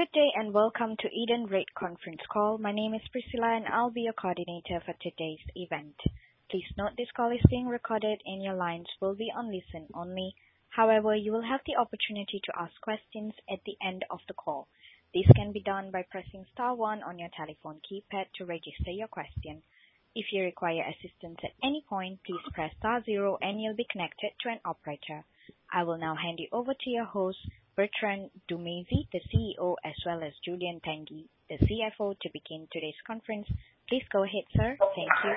Good day and welcome to Edenred conference call. My name is Priscilla and I'll be your coordinator for today's event. Please note this call is being recorded and your lines will be on listen only. However, you will have the opportunity to ask questions at the end of the call. This can be done by pressing star 1 on your telephone keypad to register your question. If you require assistance at any point, please press star 0 and you'll be connected to an operator. I will now hand you over to your host, Bertrand Dumazy, the CEO, as well as Julien Tanguy, the CFO, to begin today's conference. Please go ahead, sir. Thank you.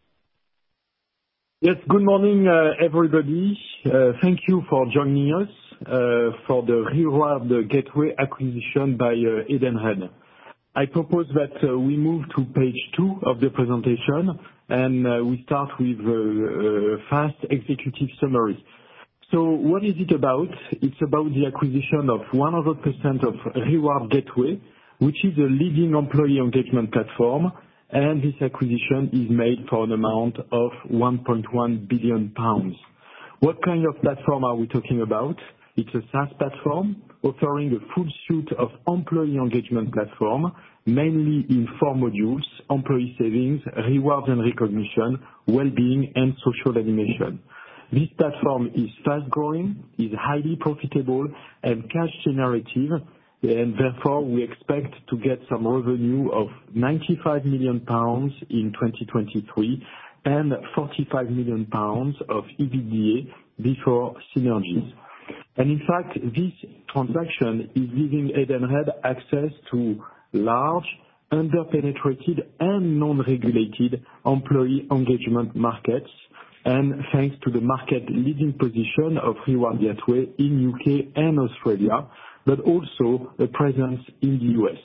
Yes, good morning, everybody. Thank you for joining us for the Reward Gateway acquisition by Edenred. I propose that we move to page 2 of the presentation and we start with a fast executive summary. So what is it about? It's about the acquisition of 100% of Reward Gateway, which is a leading employee engagement platform, and this acquisition is made for an amount of £1.1 billion. What kind of platform are we talking about? It's a SaaS platform offering a full suite of employee engagement platform, mainly in 4 modules: employee savings, rewards and recognition, well-being, and social animation. This platform is fast-growing, is highly profitable, and cash generative, and therefore we expect to get some revenue of £95 million in 2023 and £45 million of EBITDA before synergies. And in fact, this transaction is giving Edenred access to large, under-penetrated and non-regulated employee engagement markets, and thanks to the market-leading position of Reward Gateway in UK and Australia, but also a presence in the US.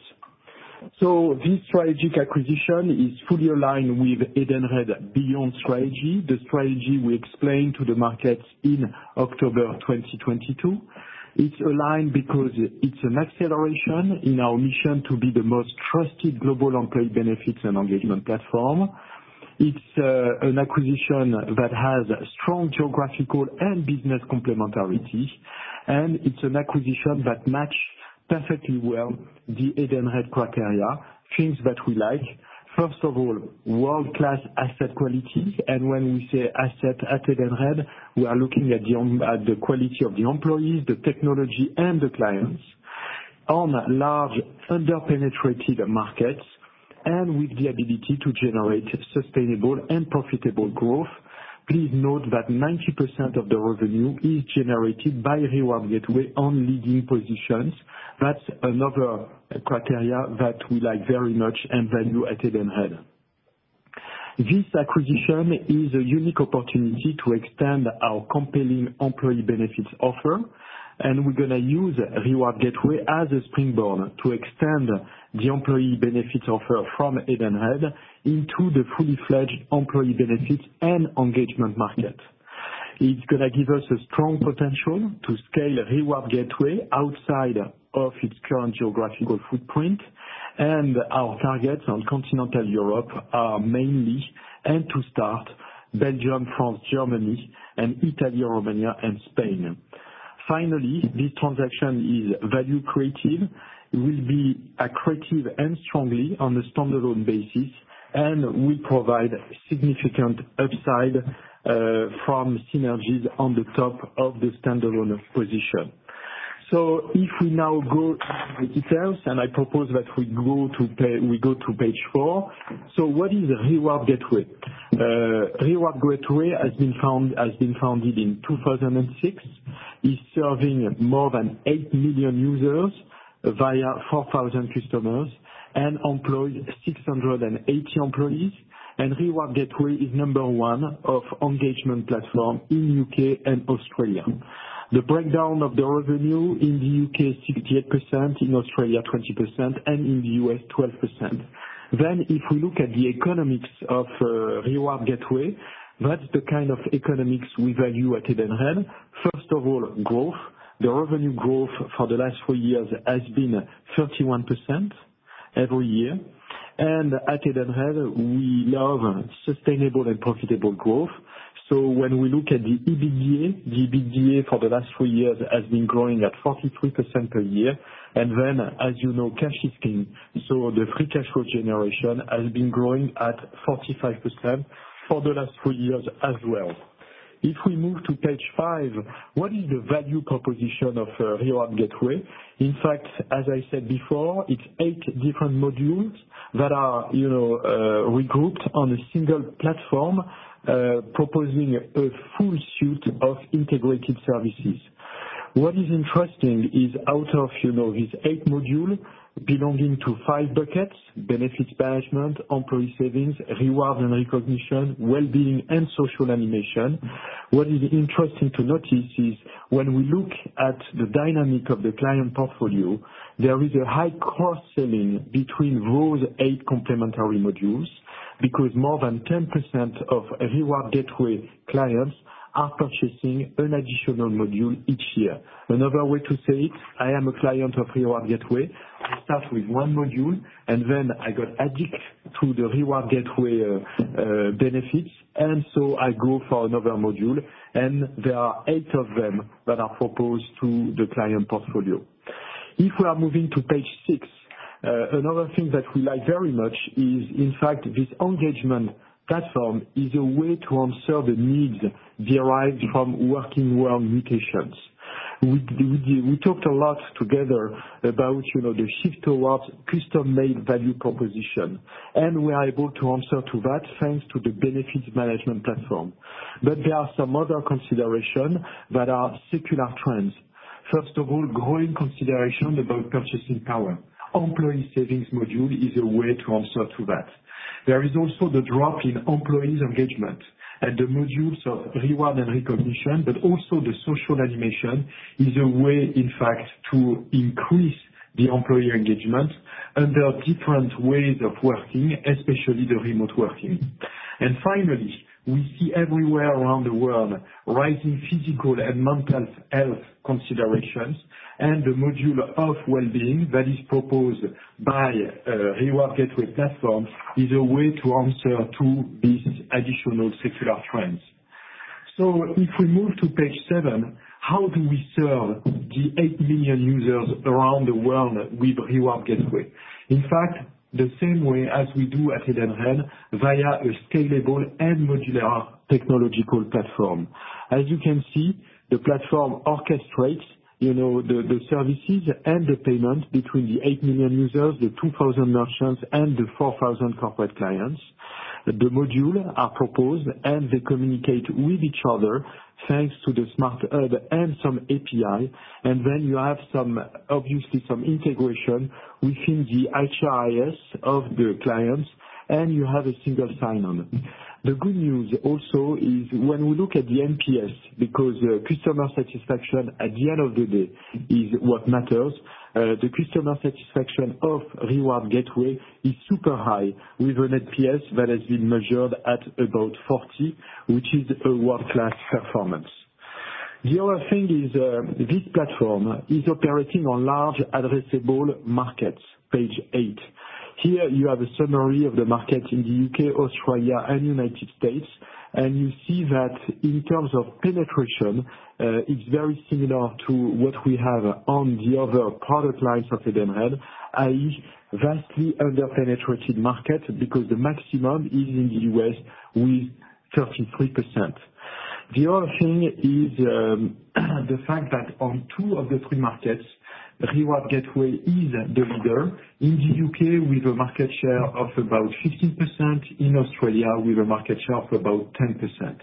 So this strategic acquisition is fully aligned with Edenred Beyond strategy, the strategy we explained to the markets in October 2022. It's aligned because it's an acceleration in our mission to be the most trusted global employee benefits and engagement platform. It's an acquisition that has strong geographical and business complementarity, and it's an acquisition that matches perfectly well the Edenred criteria, things that we like. First of all, world-class asset quality, and when we say asset at Edenred, we are looking at the quality of the employees, the technology, and the clients on large, under-penetrated markets, and with the ability to generate sustainable and profitable growth. Please note that 90% of the revenue is generated by Reward Gateway on leading positions. That's another criteria that we like very much and value at Edenred. This acquisition is a unique opportunity to extend our compelling employee benefits offer, and we're going to use Reward Gateway as a springboard to extend the employee benefits offer from Edenred into the fully fledged employee benefits and engagement market. It's going to give us a strong potential to scale Reward Gateway outside of its current geographical footprint, and our targets on continental Europe are mainly, and to start, Belgium, France, Germany, and Italy, Romania, and Spain. Finally, this transaction is value creative, will be accretive and strongly on a standalone basis, and will provide significant upside from synergies on the top of the standalone position. So if we now go into the details, and I propose that we go to page 4. So what is Reward Gateway? Reward Gateway has been founded in 2006, is serving more than 8 million users via 4,000 customers, and employs 680 employees. And Reward Gateway is number 1 of engagement platform in UK and Australia. The breakdown of the revenue in the UK 68%, in Australia 20%, and in the US 12%. Then if we look at the economics of Reward Gateway, that's the kind of economics we value at Edenred. First of all, growth. The revenue growth for the last 4 years has been 31% every year. And at Edenred, we love sustainable and profitable growth. So when we look at the EBITDA for the last 3 years has been growing at 43% per year. And then, as you know, cash is king. So the free cash flow generation has been growing at 45% for the last 3 years as well. If we move to page 5, what is the value proposition of Reward Gateway? In fact, as I said before, it's 8 different modules that are, regrouped on a single platform, proposing a full suite of integrated services. What is interesting is out of, these 8 modules belonging to 5 buckets: benefits management, employee savings, reward and recognition, well-being, and social animation. What is interesting to notice is when we look at the dynamic of the client portfolio, there is a high cross-selling between those 8 complementary modules, because more than 10% of Reward Gateway clients are purchasing an additional module each year. Another way to say it, I am a client of Reward Gateway. I start with one module, and then I got addicted to the Reward Gateway benefits, and so I go for another module, and there are 8 of them that are proposed to the client portfolio. If we are moving to page 6, another thing that we like very much is, in fact, this engagement platform is a way to answer the needs derived from working world mutations. We talked a lot together about, the shift towards custom-made value proposition, and we are able to answer to that thanks to the benefits management platform. But there are some other considerations that are secular trends. First of all, growing consideration about purchasing power. Employee savings module is a way to answer to that. There is also the drop in employees' engagement, and the modules of reward and recognition, but also the social animation is a way, in fact, to increase the employee engagement under different ways of working, especially the remote working. And finally, we see everywhere around the world rising physical and mental health considerations, and the module of well-being that is proposed by Reward Gateway platform is a way to answer to these additional secular trends. So if we move to page 7, how do we serve the 8 million users around the world with Reward Gateway? In fact, the same way as we do at Edenred via a scalable and modular technological platform. As you can see, the platform orchestrates, the services and the payment between the 8 million users, the 2,000 merchants, and the 4,000 corporate clients. The modules are proposed and they communicate with each other thanks to the Smart Hub and some API. And then you have obviously some integration within the HRIS of the clients, and you have a single sign-on. The good news also is when we look at the NPS, because customer satisfaction at the end of the day is what matters, the customer satisfaction of Reward Gateway is super high, with an NPS that has been measured at about 40, which is a world-class performance. The other thing is this platform is operating on large addressable markets, page 8. Here you have a summary of the market in the UK, Australia, and United States, and you see that in terms of penetration, it's very similar to what we have on the other product lines of Edenred, i.e. vastly under-penetrated market, because the maximum is in the US with 33%. The other thing is the fact that on 2 of the 3 markets, Reward Gateway is the leader. In the UK with a market share of about 15%, in Australia with a market share of about 10%.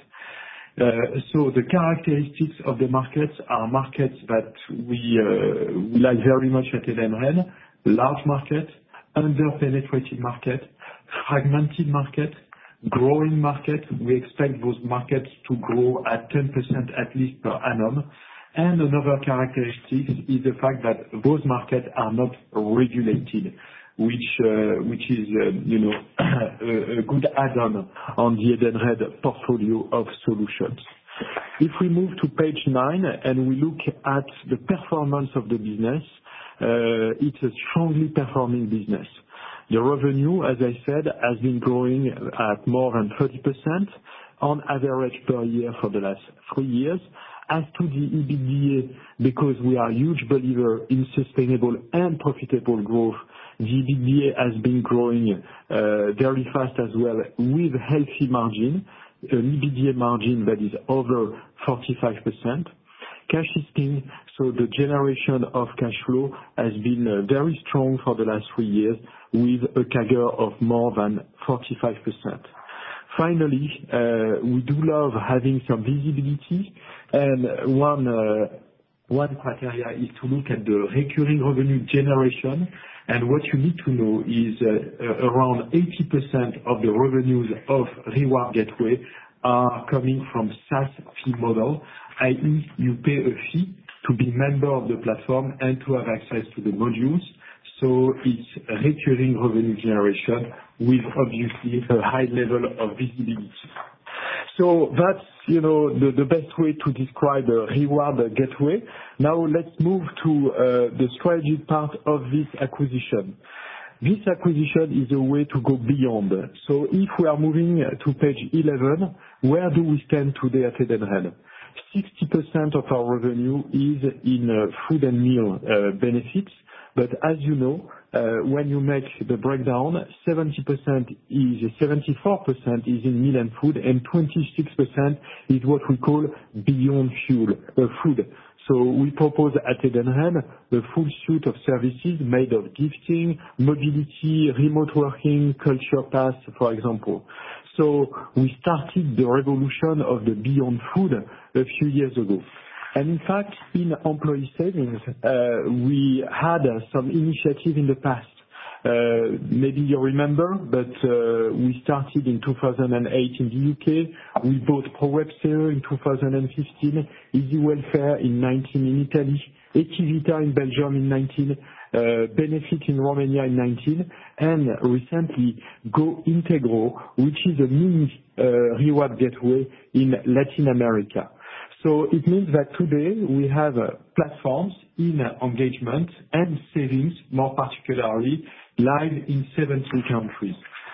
So the characteristics of the markets are markets that we like very much at Edenred: large market, under-penetrated market, fragmented market, growing market. We expect those markets to grow at 10% at least per annum. And another characteristic is the fact that those markets are not regulated, which is, a good add-on on the Edenred portfolio of solutions. If we move to page 9 and we look at the performance of the business, it's a strongly performing business. The revenue, as I said, has been growing at more than 30% on average per year for the last 3 years. As to the EBITDA, because we are huge believer in sustainable and profitable growth, the EBITDA has been growing very fast as well with healthy margin, an EBITDA margin that is over 45%. Cash is king, so the generation of cash flow has been very strong for the last 3 years with a CAGR of more than 45%. Finally, we do love having some visibility, and one criteria is to look at the recurring revenue generation. And what you need to know is around 80% of the revenues of Reward Gateway are coming from SaaS fee model, i.e. you pay a fee to be member of the platform and to have access to the modules. So it's a recurring revenue generation with obviously a high level of visibility. So that's, the best way to describe Reward Gateway. Now let's move to the strategy part of this acquisition. This acquisition is a way to go beyond. So if we are moving to page 11, where do we stand today at Edenred? 60% of our revenue is in food and meal benefits. But as you know, when you make the breakdown, 74% is in meal and food, and 26% is what we call beyond food. So we propose at Edenred a full suite of services made of gifting, mobility, remote working, culture pass, for example. So we started the revolution of the beyond food a few years ago. And in fact, in employee savings, we had some initiative in the past. Maybe you remember, but we started in 2008 in the UK. We bought ProWebSeo in 2015, Easy Welfare in 19 in Italy, Etivita in Belgium in 19, Benefit in Romania in 19, and recently Go Integro, which is a mini Reward Gateway in Latin America. So it means that today we have platforms in engagement and savings, more particularly, live in 17 countries.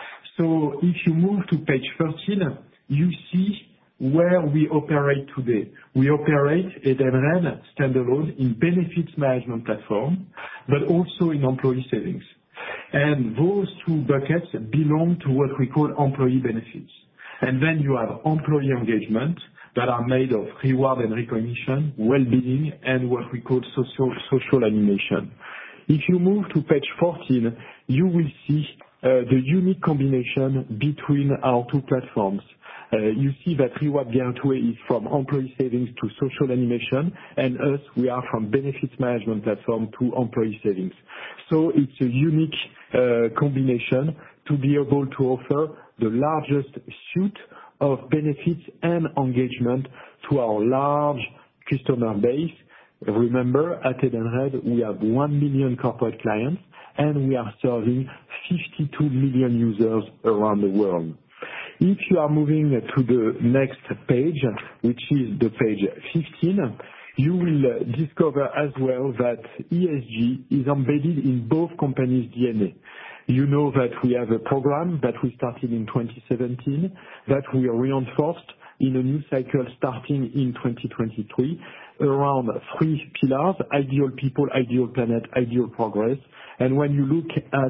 So if you move to page 13, you see where we operate today. We operate Edenred standalone in benefits management platform, but also in employee savings. And those two buckets belong to what we call employee benefits. And then you have employee engagement that are made of reward and recognition, well-being, and what we call social animation. If you move to page 14, you will see the unique combination between our two platforms. You see that Reward Gateway is from employee savings to social animation, and us, we are from benefits management platform to employee savings. So it's a unique combination to be able to offer the largest suite of benefits and engagement to our large customer base. Remember, at Edenred, we have 1 million corporate clients, and we are serving 52 million users around the world. If you are moving to the next page, which is the page 15, you will discover as well that ESG is embedded in both companies' DNA. You know that we have a program that we started in 2017 that we reinforced in a new cycle starting in 2023 around 3 pillars: ideal people, ideal planet, ideal progress. And when you look at,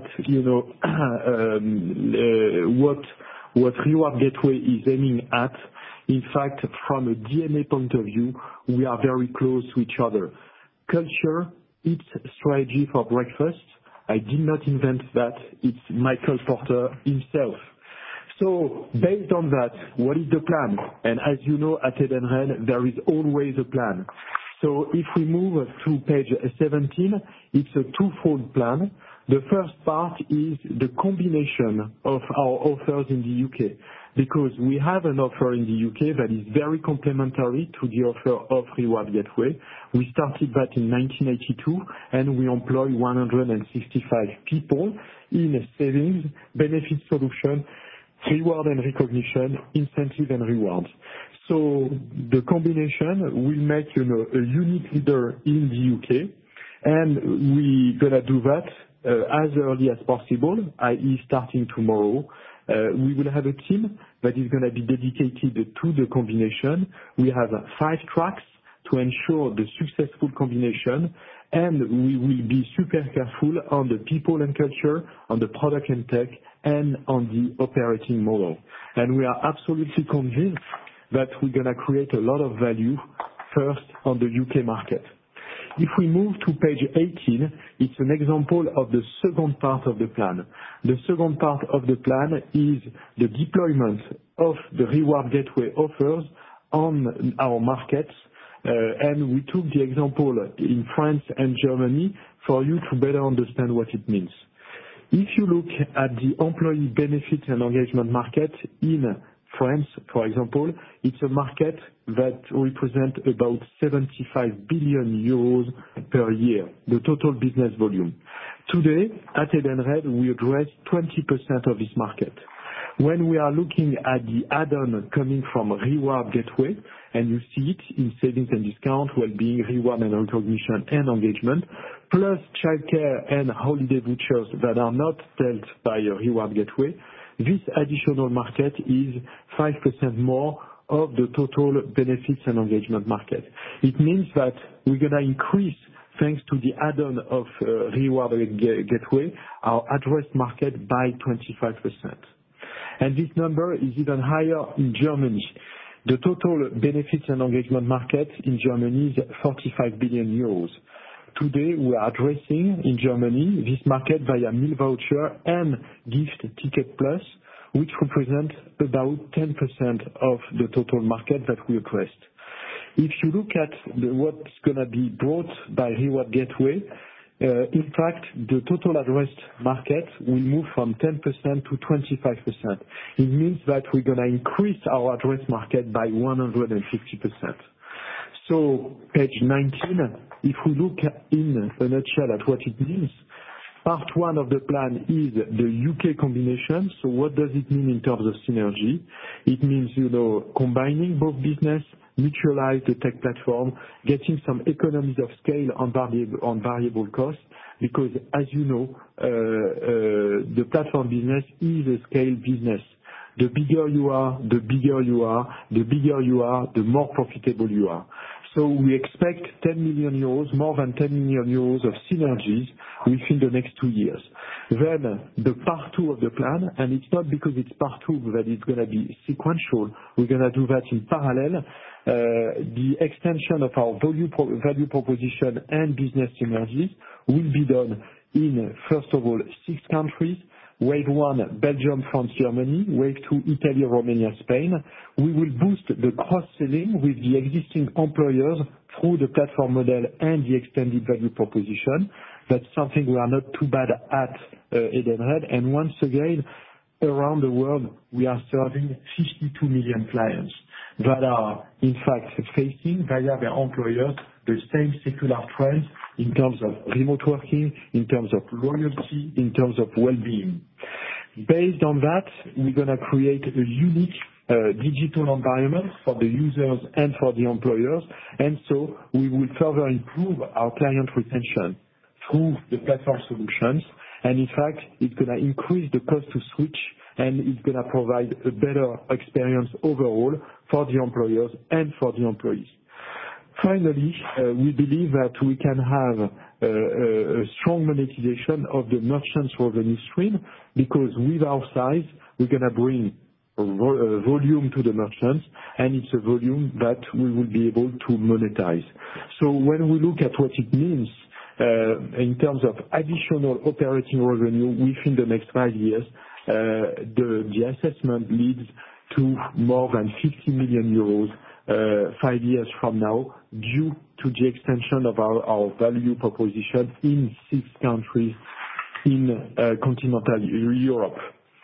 what Reward Gateway is aiming at, in fact, from a DNA point of view, we are very close to each other. Culture, it's strategy for breakfast. I did not invent that. It's Michael Porter himself. So based on that, what is the plan? And as you know, at Edenred, there is always a plan. So if we move to page 17, it's a twofold plan. The first part is the combination of our offers in the UK, because we have an offer in the UK that is very complementary to the offer of Reward Gateway. We started that in 1982, and we employ 165 people in savings, benefit solution, reward and recognition, incentive and rewards. So the combination will make, a unique leader in the UK, and we're gonna do that as early as possible, i.e. starting tomorrow. We will have a team that is going to be dedicated to the combination. We have 5 tracks to ensure the successful combination, and we will be super careful on the people and culture, on the product and tech, and on the operating model. And we are absolutely convinced that we're going to create a lot of value first on the UK market. If we move to page 18, it's an example of the second part of the plan. The second part of the plan is the deployment of the Reward Gateway offers on our markets, and we took the example in France and Germany for you to better understand what it means. If you look at the employee benefits and engagement market in France, for example, it's a market that represents about 75 billion euros per year, the total business volume. Today, at Edenred, we address 20% of this market. When we are looking at the add-on coming from Reward Gateway, and you see it in savings and discount, well-being, reward and recognition, and engagement, plus childcare and holiday vouchers that are not dealt by a Reward Gateway, this additional market is 5% more of the total benefits and engagement market. It means that we're going to increase, thanks to the add-on of Reward Gateway, our addressed market by 25%. And this number is even higher in Germany. The total benefits and engagement market in Germany is 45 billion euros. Today, we are addressing in Germany this market via meal voucher and gift ticket plus, which represent about 10% of the total market that we addressed. If you look at what's going to be brought by Reward Gateway, in fact, the total addressed market will move from 10% to 25%. It means that we're going to increase our addressed market by 150%. So, page 19, if we look in a nutshell at what it means, part 1 of the plan is the UK combination. So what does it mean in terms of synergy? It means, combining both business, mutualize the tech platform, getting some economies of scale on variable costs, because as you know, the platform business is a scale business. The bigger you are, the more profitable you are. So we expect 10 million euros, more than 10 million euros of synergies within the next 2 years. Then the part 2 of the plan, and it's not because it's part 2 that it's going to be sequential, we're going to do that in parallel. The extension of our value proposition and business synergies will be done in, first of all, 6 countries. Wave 1, Belgium, France, Germany. Wave 2, Italy, Romania, Spain. We will boost the cross-selling with the existing employers through the platform model and the extended value proposition. That's something we are not too bad at Edenred. And once again, around the world, we are serving 52 million clients that are, in fact, facing via their employers the same secular trends in terms of remote working, in terms of loyalty, in terms of well-being. Based on that, we're going to create a unique digital environment for the users and for the employers, and so we will further improve our client retention through the platform solutions, and in fact, it's going to increase the cost to switch, and it's going to provide a better experience overall for the employers and for the employees. Finally, we believe that we can have a strong monetization of the merchants revenue stream, because with our size, we're going to bring volume to the merchants, and it's a volume that we will be able to monetize. So when we look at what it means in terms of additional operating revenue within the next 5 years, the assessment leads to more than 50 million euros 5 years from now, due to the extension of our value proposition in 6 countries in continental Europe.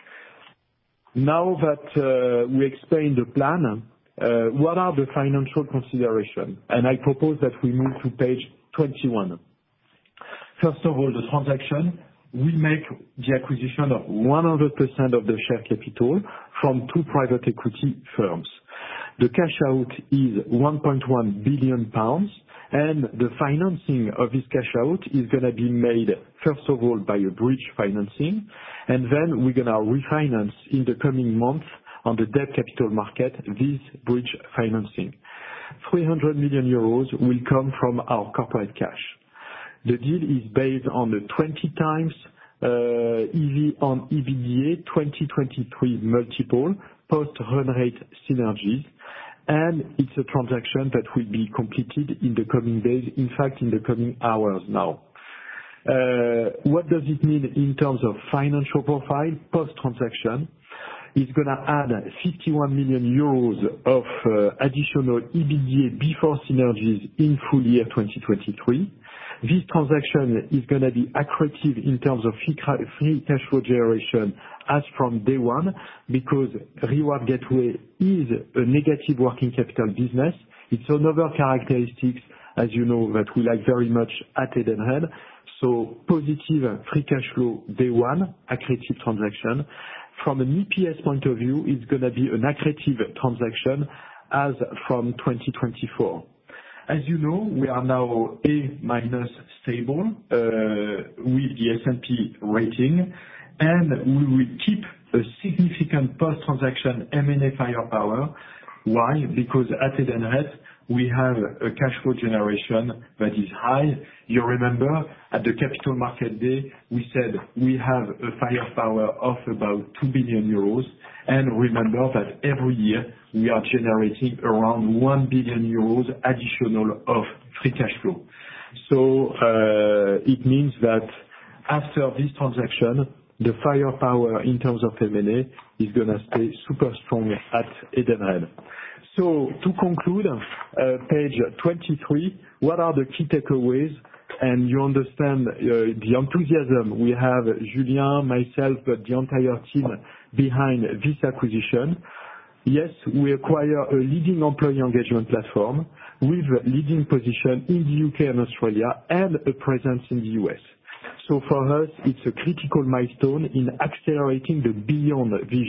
Now that we explained the plan, what are the financial considerations? And I propose that we move to page 21. First of all, the transaction, we make the acquisition of 100% of the share capital from 2 private equity firms. The cash out is 1.1 billion pounds, And the financing of this cash out is gonna be made, first of all, by a bridge financing, and then we're gonna refinance in the coming months on the debt capital market, this bridge financing. 300 million euros will come from our corporate cash. The deal is based on the 20x EV on EBITDA 2023 multiple, post-run rate synergies, and it's a transaction that will be completed in the coming days, in fact, in the coming hours now. What does it mean in terms of financial profile post-transaction? It's gonna add 51 million euros of additional EBITDA before synergies in full year 2023. This transaction is gonna be accretive in terms of free cash flow generation as from day one, because Reward Gateway is a negative working capital business. It's another characteristics, as you know, that we like very much at Edenred. So positive free cash flow day one, accretive transaction. From an EPS point of view, it's gonna be an accretive transaction as from 2024. As you know, we are now A- stable with the S&P rating, and we will keep a significant post-transaction M&A firepower. Why? Because at Edenred, we have a cash flow generation that is high. You remember, at the Capital Market Day, we said we have a firepower of about 2 billion euros, and remember that every year we are generating around 1 billion euros additional of free cash flow. So, it means that after this transaction, the firepower in terms of M&A is gonna stay super strong at Edenred. So to conclude, page 23, what are the key takeaways? And you understand the enthusiasm we have, Julien, myself, but the entire team behind this acquisition. Yes, we acquire a leading employee engagement platform with leading position in the UK and Australia, and a presence in the US. So for us, it's a critical milestone in accelerating the Beyond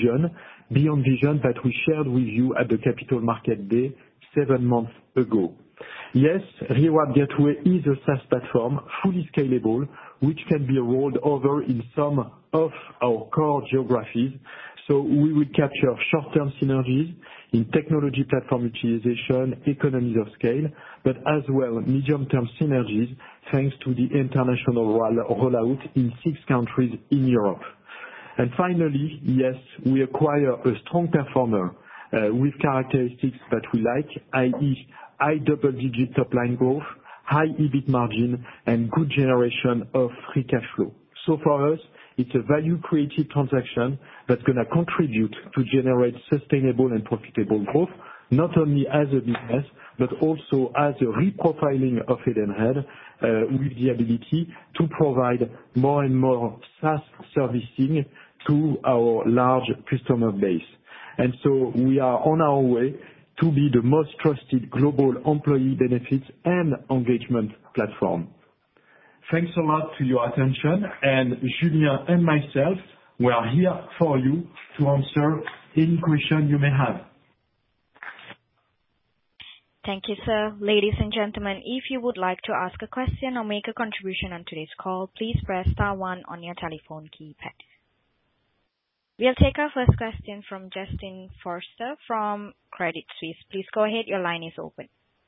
Vision that we shared with you at the Capital Market Day 7 months ago. Yes, Reward Gateway is a SaaS platform, fully scalable, which can be rolled over in some of our core geographies. So we will capture short-term synergies in technology platform utilization, economies of scale, but as well medium-term synergies, thanks to the international rollout in 6 countries in Europe. And finally, yes, we acquire a strong performer with characteristics that we like, i.e., high double-digit top-line growth, high EBIT margin, and good generation of free cash flow. So for us, it's a value-creative transaction that's gonna contribute to generate sustainable and profitable growth, not only as a business, but also as a reprofiling of Edenred, with the ability to provide more and more SaaS servicing to our large customer base. And so we are on our way to be the most trusted global employee benefits and engagement platform. Thanks a lot to your attention, and Julien and myself, we are here for you to answer any question you may have. Thank you, sir. Ladies and gentlemen, if you would like to ask a question or make a contribution on today's call, please press star one on your telephone keypad. We'll take our first question from Justin Forster from Credit Suisse. Please go ahead. Your line is open.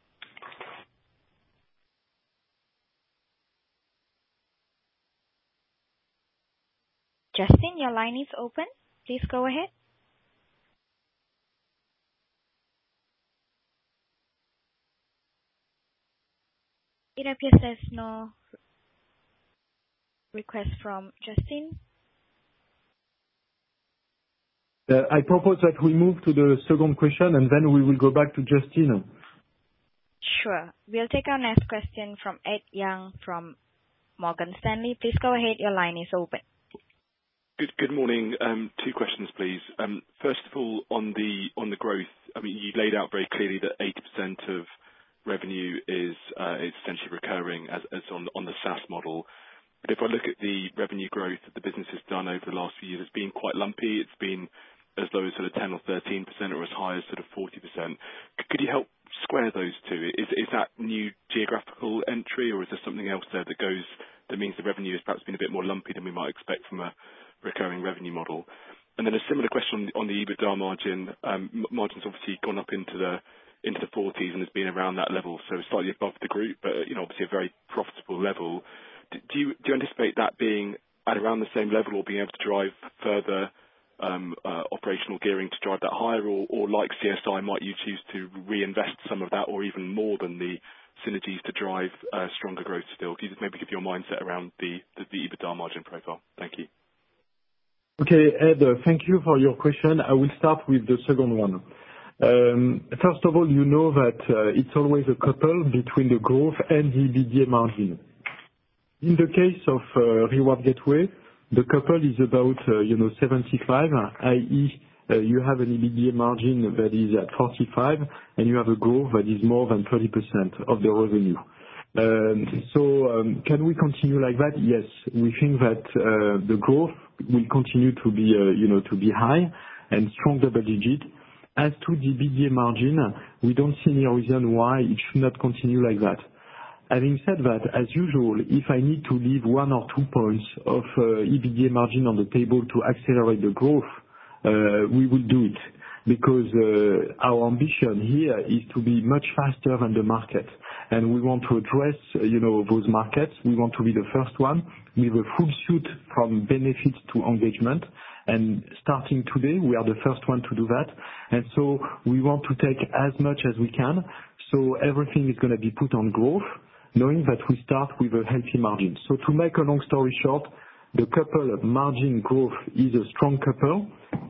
Justin, your line is open. Please go ahead. It appears there's no request from Justin. I propose that we move to the second question, and then we will go back to Justin. Sure. We'll take our next question from Ed Young from Morgan Stanley. Please go ahead. Your line is open. Good morning. 2 questions, please. First of all, on the growth, I mean, you laid out very clearly that 80% of revenue is essentially recurring as on the SaaS model. But if I look at the revenue growth that the business has done over the last few years, it's been quite lumpy. It's been as low as sort of 10 or 13%, or as high as sort of 40%. Could you help square those two? Is that new geographical entry, or is there something else there that means the revenue has perhaps been a bit more lumpy than we might expect from a recurring revenue model? And then a similar question on the EBITDA margin. Margin's obviously gone up into the 40s and has been around that level, so slightly above the group, but obviously a very profitable level. Do you anticipate that being at around the same level, or being able to drive further operational gearing to drive that higher, or like CSI, might you choose to reinvest some of that, or even more than the synergies to drive stronger growth still? Can you just maybe give your mindset around the EBITDA margin profile? Thank you. Okay, Ed, thank you for your question. I will start with the second one. First of all, you know that it's always a couple between the growth and the EBITDA margin. In the case of Reward Gateway, the couple is about 75, i.e. You have an EBITDA margin that is at 45, and you have a growth that is more than 30% of the revenue. Can we continue like that? Yes, we think that the growth will continue to be high and strong double digit. As to the EBITDA margin, we don't see any reason why it should not continue like that. Having said that, as usual, if I need to leave 1 or 2 points of EBITDA margin on the table to accelerate the growth, we will do it, because our ambition here is to be much faster than the market, and we want to address those markets. We want to be the first one with a full suite from benefits to engagement, and starting today we are the first one to do that, and so we want to take as much as we can. So everything is going to be put on growth, knowing that we start with a healthy margin. So to make a long story short, the couple of margin growth is a strong couple.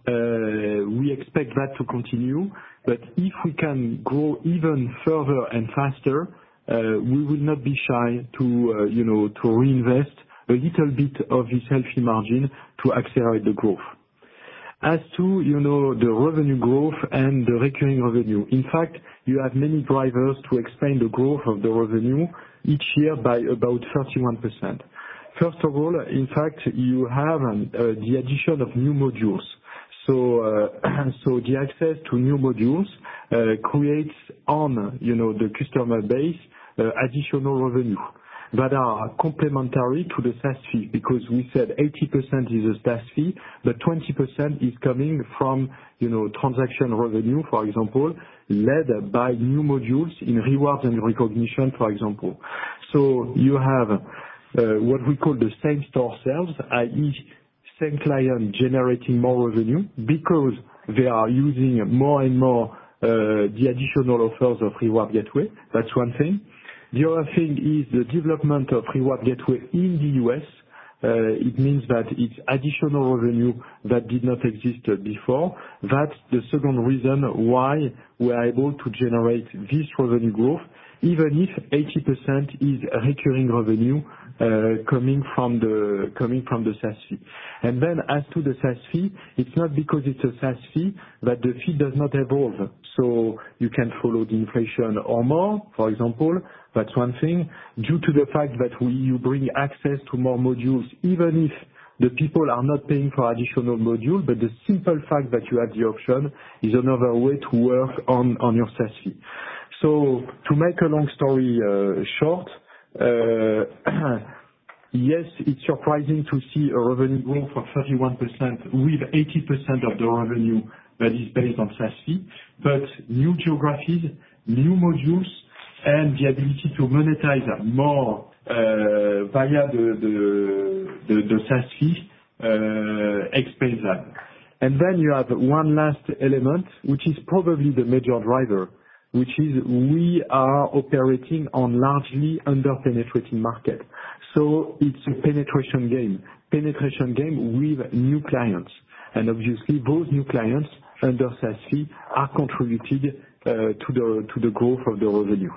We expect that to continue, but if we can grow even further and faster, we will not be shy to reinvest a little bit of this healthy margin to accelerate the growth. As to the revenue growth and the recurring revenue, in fact, you have many drivers to explain the growth of the revenue each year by about 31%. First of all, in fact, you have the addition of new modules. So the access to new modules creates on the customer base additional revenue that are complementary to the SaaS fee, because we said 80% is a SaaS fee, but 20% is coming from transaction revenue, for example, led by new modules in rewards and recognition, for example. So you have what we call the same store sales, i.e. same client generating more revenue because they are using more and more the additional offers of Reward Gateway. That's one thing. The other thing is the development of Reward Gateway in the US. It means that it's additional revenue that did not exist before. That's the second reason why we are able to generate this revenue growth, even if 80% is recurring revenue coming from the SaaS fee. And then as to the SaaS fee, it's not because it's a SaaS fee that the fee does not evolve. So you can follow the inflation or more, for example. That's one thing. Due to the fact that you bring access to more modules, even if the people are not paying for additional module, but the simple fact that you have the option is another way to work on your SaaS fee. So to make a long story short, yes, it's surprising to see a revenue growth of 31% with 80% of the revenue that is based on SaaS fee, but new geographies, new modules, and the ability to monetize more via the SaaS fee explains that. And then you have one last element, which is probably the major driver, which is we are operating on largely under-penetrating market. So it's a penetration game with new clients. And obviously those new clients under SaaS fee are contributed to the growth of the revenue.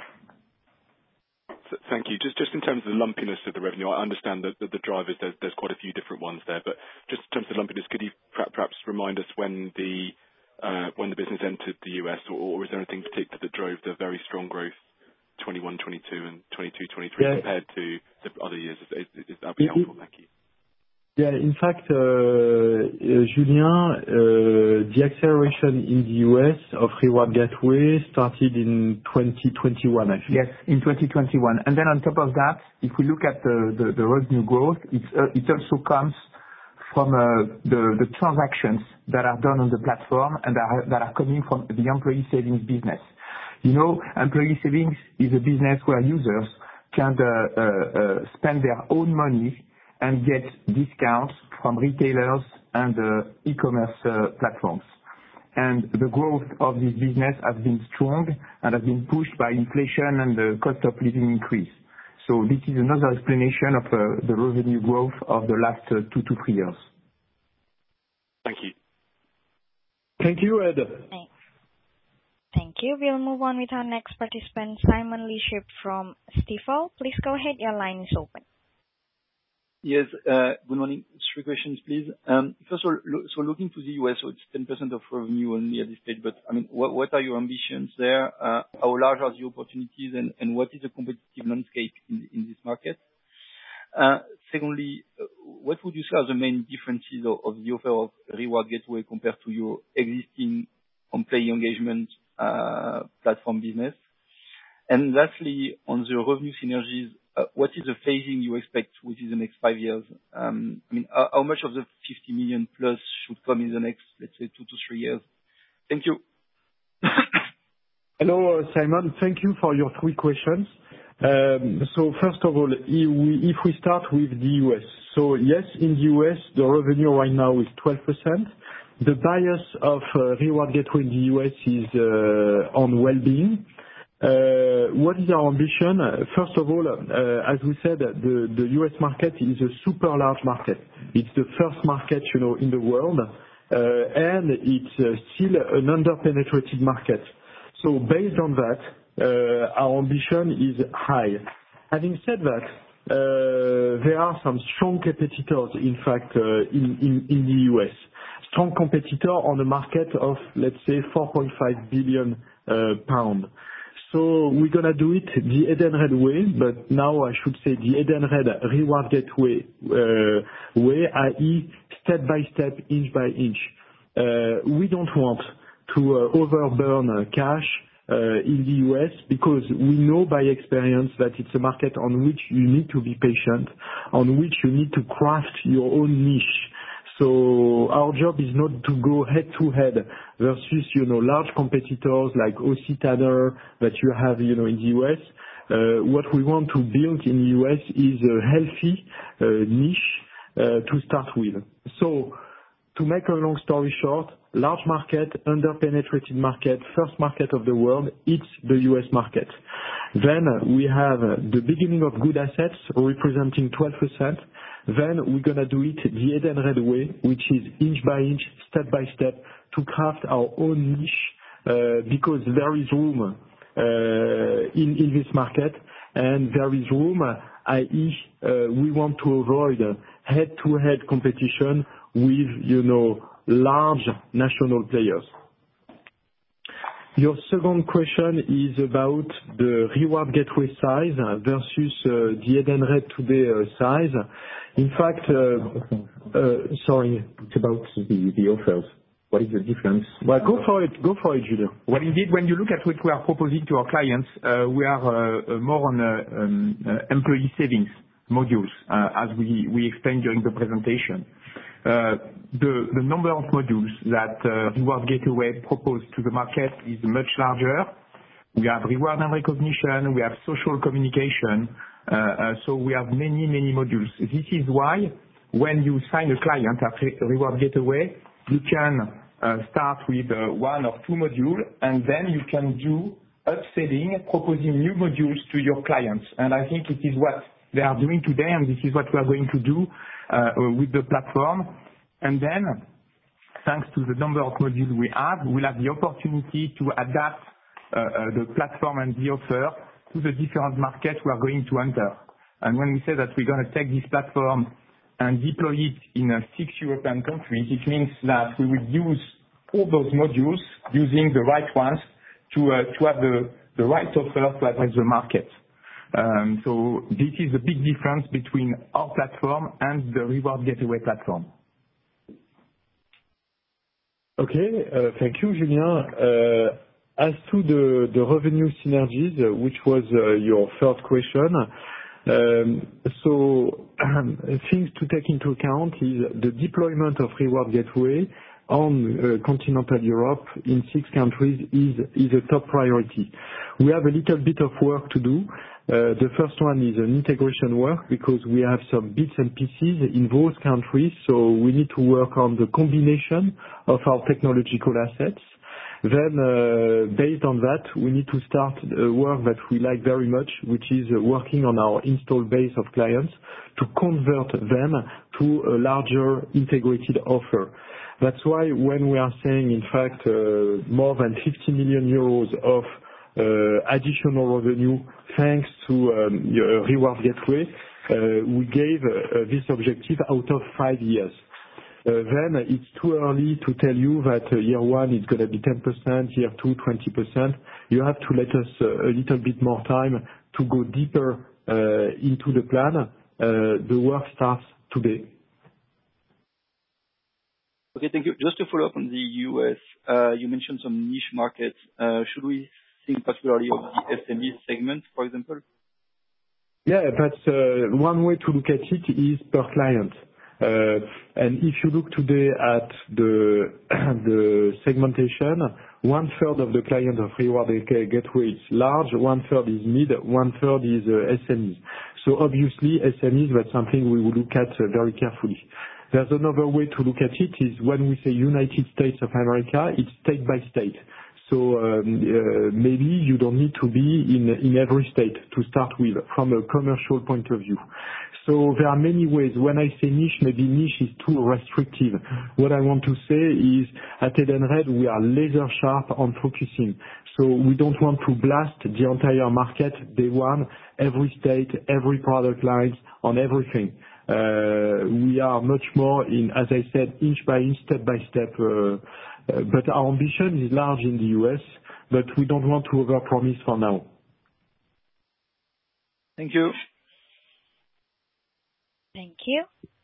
Thank you. Just in terms of the lumpiness of the revenue, I understand that the drivers, there's quite a few different ones there, but just in terms of lumpiness, could you perhaps remind us when the business entered the US, or is there anything particular that drove the very strong growth 21, 22 and 22, 23 compared to the other years? That'd be helpful. Thank you. Yeah, in fact, Julien, the acceleration in the US of Reward Gateway started in 2021, I think. Yes, in 2021. And then on top of that, if we look at the revenue growth, it also comes from the transactions that are done on the platform and that are coming from the employee savings business. You know, employee savings is a business where users can spend their own money and get discounts from retailers and e-commerce platforms. And the growth of this business has been strong and has been pushed by inflation and the cost of living increase. So this is another explanation of the revenue growth of the last 2 to 3 years. Thank you. Thank you, Ed. Thank you. We'll move on with our next participant, Simon Leachup from Stifel. Please go ahead. Your line is open. Yes, good morning. 3 questions, please. First of all, so looking to the US, so it's 10% of revenue only at this stage, but I mean, what are your ambitions there? How large are the opportunities, and what is the competitive landscape in this market? Secondly, what would you say are the main differences of the offer of Reward Gateway compared to your existing employee engagement platform business? And lastly, on the revenue synergies, what is the phasing you expect within the next 5 years? I mean, how much of the 50 million plus should come in the next, let's say, 2 to 3 years? Thank you. Hello, Simon. Thank you for your 3 questions. So first of all, if we start with the US. So yes, in the US, the revenue right now is 12%. The bias of Reward Gateway in the US is on well-being. What is our ambition? First of all, as we said, the US market is a super large market. It's the first market, you know, in the world, and it's still an under-penetrated market. So based on that, our ambition is high. Having said that, there are some strong competitors, in fact, in the US. Strong competitor on a market of, let's say, 4.5 billion pound. So we're gonna do it the Edenred way, but now I should say the Edenred Reward Gateway way, i.e., step by step, inch by inch. We don't want to overburn cash in the US because we know by experience that it's a market on which you need to be patient, on which you need to craft your own niche. So our job is not to go head to head versus, you know, large competitors like OC Tanner that you have, you know, in the US. What we want to build in the US is a healthy niche to start with. So to make a long story short, large market, under-penetrated market, first market of the world, it's the US market. Then we have the beginning of good assets representing 12%. Then we're gonna do it the Edenred way, which is inch by inch, step by step, to craft our own niche, because there is room in this market, and there is room, i.e., we want to avoid head-to-head competition with, you know, large national players. Your second question is about the Reward Gateway size versus the Edenred today size. In fact, sorry, it's about the offers. What is the difference? Well, go for it, Julien. Well, indeed, when you look at what we are proposing to our clients, we are more on employee savings modules, as we explained during the presentation. The number of modules that Reward Gateway proposed to the market is much larger. We have reward and recognition, we have social communication, so we have many modules. This is why when you sign a client at Reward Gateway, you can start with 1 or 2 modules, and then you can do upselling, proposing new modules to your clients. And I think it is what they are doing today, and this is what we are going to do with the platform. And then, thanks to the number of modules we have, we'll have the opportunity to adapt the platform and the offer to the different markets we are going to enter. And when we say that we're gonna take this platform and deploy it in 6 European countries, it means that we will use all those modules, using the right ones to have the right offer to address the market. So this is a big difference between our platform and the Reward Gateway platform. Okay, thank you, Julien. As to the revenue synergies, which was your third question, things to take into account is the deployment of Reward Gateway on continental Europe in 6 countries is a top priority. We have a little bit of work to do. The first one is an integration work because we have some bits and pieces in those countries, so we need to work on the combination of our technological assets. Then, based on that, we need to start work that we like very much, which is working on our install base of clients to convert them to a larger integrated offer. That's why when we are saying, in fact, more than 50 million euros of additional revenue thanks to Reward Gateway, we gave this objective out of 5 years. Then it's too early to tell you that year 1 is gonna be 10%, year 2 20%. You have to let us a little bit more time to go deeper into the plan. The work starts today. Okay, thank you. Just to follow up on the US, you mentioned some niche markets. Should we think particularly of the SME segment, for example? Yeah, that's one way to look at it is per client. And if you look today at the segmentation, 1/3 of the client of Reward Gateway is large, 1/3 is mid, 1/3 is SMEs. So obviously SMEs, that's something we will look at very carefully. There's another way to look at it is when we say United States of America, it's state by state. So maybe you don't need to be in every state to start with from a commercial point of view. So there are many ways. When I say niche, maybe niche is too restrictive. What I want to say is at Edenred, we are laser sharp on focusing. So we don't want to blast the entire market day one, every state, every product lines on everything. We are much more in, as I said, inch by inch, step by step. But our ambition is large in the US, but we don't want to overpromise for now. Thank you. Thank you.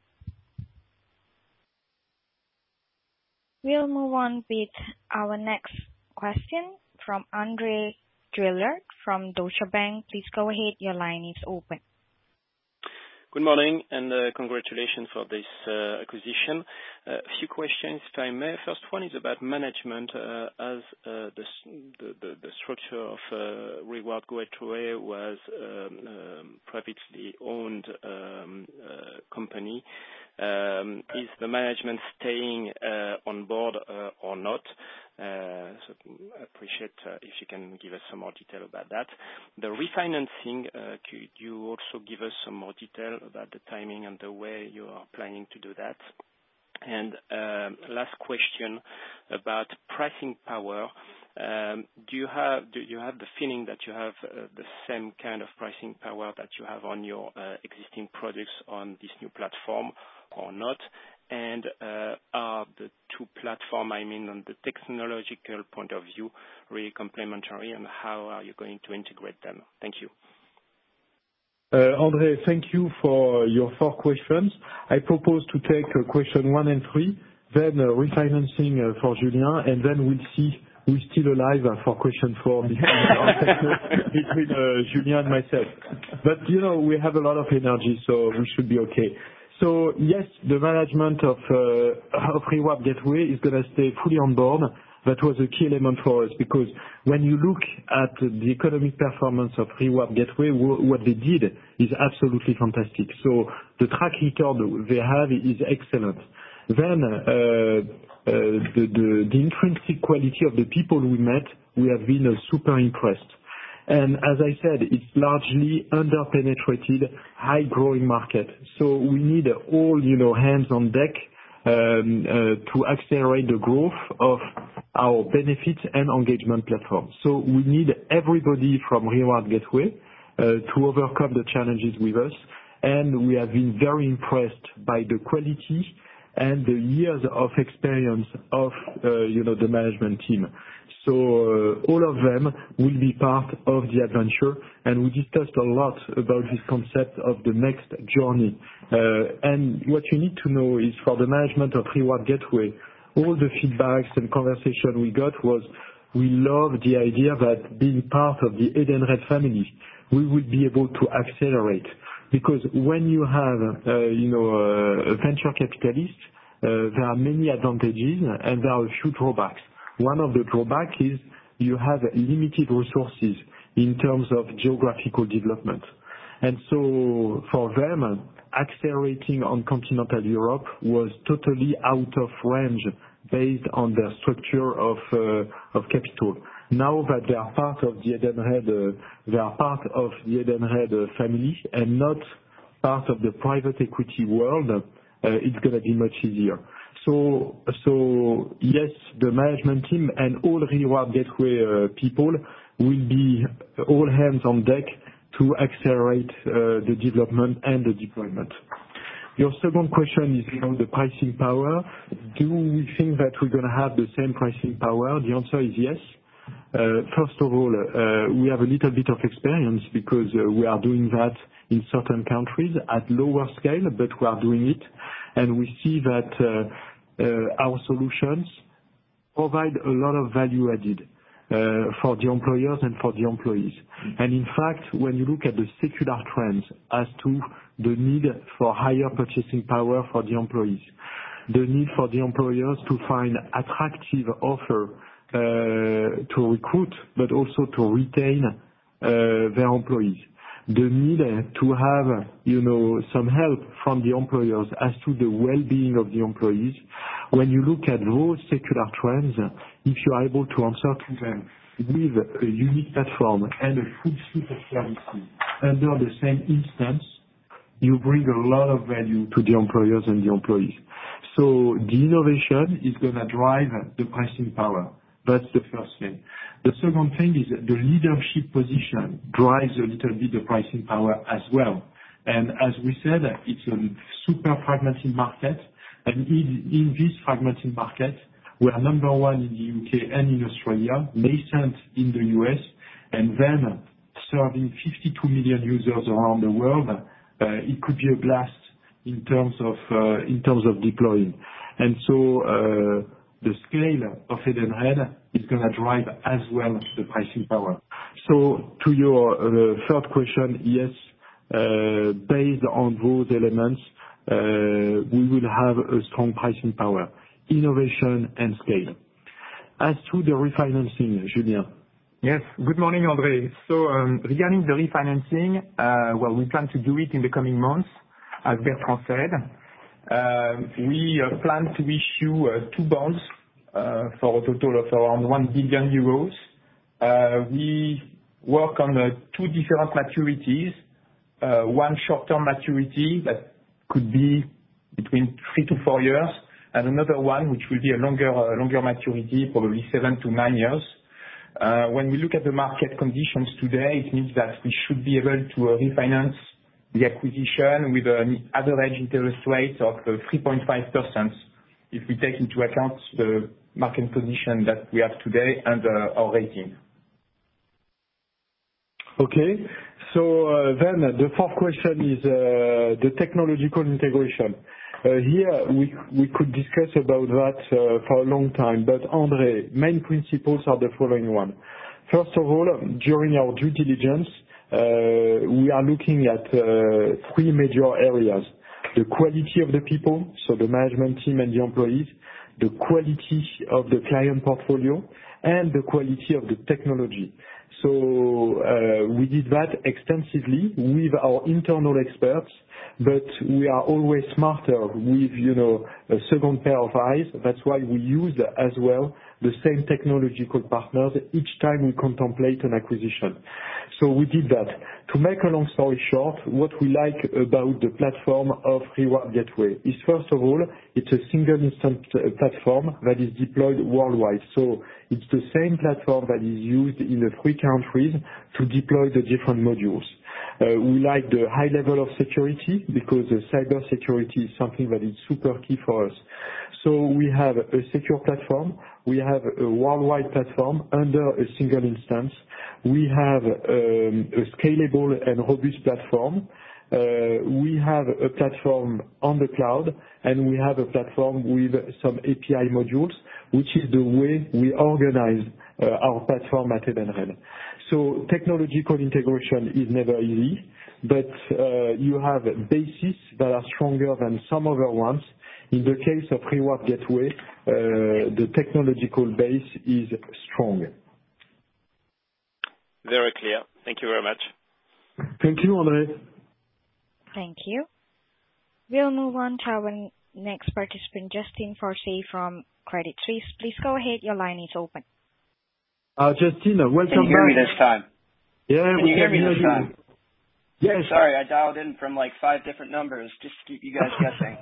We'll move on with our next question from Andre Juillard from Deutsche Bank. Please go ahead. Your line is open. Good morning, and congratulations for this acquisition. A few questions, if I may. First one is about management, as the structure of Reward Gateway was privately owned company. Is the management staying on board or not? So I appreciate if you can give us some more detail about that. The refinancing, could you also give us some more detail about the timing and the way you are planning to do that? And last question about pricing power. Do you have the feeling that you have the same kind of pricing power that you have on your existing products on this new platform or not? And are the two platforms, I mean, on the technological point of view, really complementary, and how are you going to integrate them? Thank you. Andre, thank you for your 4 questions. I propose to take question 1 and 3, then refinancing for Julien, and then we'll see who's still alive for question 4 between Julien and myself. But, you know, we have a lot of energy, so we should be okay. So yes, the management of Reward Gateway is gonna stay fully on board. That was a key element for us, because when you look at the economic performance of Reward Gateway, what they did is absolutely fantastic. So the track record they have is excellent. Then the intrinsic quality of the people we met, we have been super impressed. And as I said, it's largely under-penetrated, high-growing market. So we need all, you know, hands on deck to accelerate the growth of our benefits and engagement platform. So we need everybody from Reward Gateway to overcome the challenges with us. And we have been very impressed by the quality and the years of experience of the management team. So all of them will be part of the adventure, and we discussed a lot about this concept of the next journey. And what you need to know is for the management of Reward Gateway, all the feedbacks and conversation we got was we love the idea that being part of the Edenred family, we will be able to accelerate. Because when you have, a venture capitalist, there are many advantages and there are a few drawbacks. One of the drawbacks is you have limited resources in terms of geographical development. And so for them, accelerating on continental Europe was totally out of range based on their structure of capital. Now that they are part of the Edenred family and not part of the private equity world, it's going to be much easier. So yes, the management team and all Reward Gateway people will be all hands on deck to accelerate the development and the deployment. Your second question is about the pricing power. Do we think that we're going to have the same pricing power? The answer is yes. First of all, we have a little bit of experience because we are doing that in certain countries at lower scale, but we are doing it, and we see that our solutions provide a lot of value added for the employers and for the employees. And in fact, when you look at the secular trends as to the need for higher purchasing power for the employees, the need for the employers to find attractive offer to recruit, but also to retain their employees. The need to have, some help from the employers as to the well-being of the employees. When you look at those secular trends, if you are able to answer to them with a unique platform and a full suite of services under the same instance, you bring a lot of value to the employers and the employees. So the innovation is going to drive the pricing power. That's the first thing. The second thing is the leadership position drives a little bit the pricing power as well. And as we said, it's a super fragmented market. And in this fragmented market, we are number one in the UK and in Australia, nascent in the US, and then serving 52 million users around the world. It could be a blast in terms of deploying. And so the scale of Edenred is going to drive as well the pricing power. So to your third question, yes, based on those elements, we will have a strong pricing power, innovation and scale. As to the refinancing, Julien. Yes. Good morning, André. So regarding the refinancing, we plan to do it in the coming months, as Bertrand said. We plan to issue 2 bonds for a total of around 1 billion euros. We work on 2 different maturities. One short-term maturity that could be between 3 to 4 years, and another one which will be a longer maturity, probably 7 to 9 years. When we look at the market conditions today, it means that we should be able to refinance the acquisition with an average interest rate of 3.5% if we take into account the market condition that we have today and our rating. Okay. So then the fourth question is the technological integration. Here we could discuss about that for a long time, but André, main principles are the following one. First of all, during our due diligence, we are looking at 3 major areas: the quality of the people, so the management team and the employees, the quality of the client portfolio, and the quality of the technology. So we did that extensively with our internal experts, but we are always smarter with, a second pair of eyes. That's why we used as well the same technological partners each time we contemplate an acquisition. So we did that. To make a long story short, what we like about the platform of Reward Gateway is, first of all, it's a single instance platform that is deployed worldwide. So it's the same platform that is used in the 3 countries to deploy the different modules. We like the high level of security because cyber security is something that is super key for us. So we have a secure platform, we have a worldwide platform under a single instance, we have a scalable and robust platform, we have a platform on the cloud, and we have a platform with some API modules, which is the way we organize our platform at Edenred. So technological integration is never easy, but you have bases that are stronger than some other ones. In the case of Reward Gateway, the technological base is strong. Very clear. Thank you very much. Thank you, André. Thank you. We'll move on to our next participant, Justin Forsythe from Credit Suisse. Please go ahead. Your line is open. Justin, welcome back. Can you hear me this time? Yeah, Can you hear me this time? Yes. Sorry, I dialed in from like 5 different numbers just to keep you guys guessing.